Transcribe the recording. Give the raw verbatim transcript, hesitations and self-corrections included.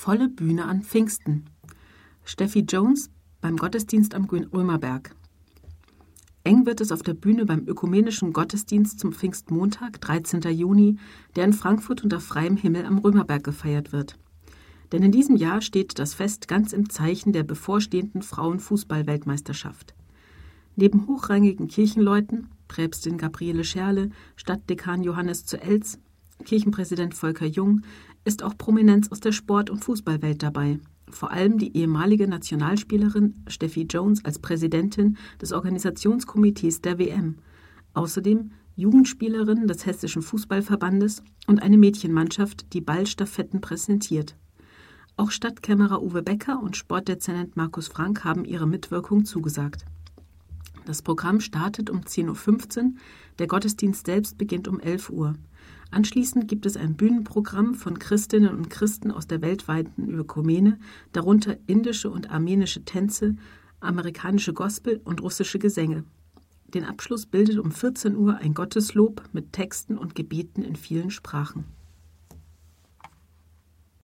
Volle Bühne an Pfingsten. Steffi Jones beim Gottesdienst am Römerberg. Eng wird es auf der Bühne beim ökumenischen Gottesdienst zum Pfingstmontag, dreizehnten Juni, der in Frankfurt unter freiem Himmel am Römerberg gefeiert wird. Denn in diesem Jahr steht das Fest ganz im Zeichen der bevorstehenden Frauenfußball-Weltmeisterschaft. Neben hochrangigen Kirchenleuten, Päpstin Gabriele Scherle, Stadtdekan Johannes zu Elz, Kirchenpräsident Volker Jung, ist auch Prominenz aus der Sport- und Fußballwelt dabei. Vor allem die ehemalige Nationalspielerin Steffi Jones als Präsidentin des Organisationskomitees der W M. Außerdem Jugendspielerin des Hessischen Fußballverbandes und eine Mädchenmannschaft, die Ballstaffetten präsentiert. Auch Stadtkämmerer Uwe Becker und Sportdezernent Markus Frank haben ihre Mitwirkung zugesagt. Das Programm startet um zehn Uhr fünfzehn, der Gottesdienst selbst beginnt um elf Uhr. Anschließend gibt es ein Bühnenprogramm von Christinnen und Christen aus der weltweiten Ökumene, darunter indische und armenische Tänze, amerikanische Gospel und russische Gesänge. Den Abschluss bildet um vierzehn Uhr ein Gotteslob mit Texten und Gebeten in vielen Sprachen.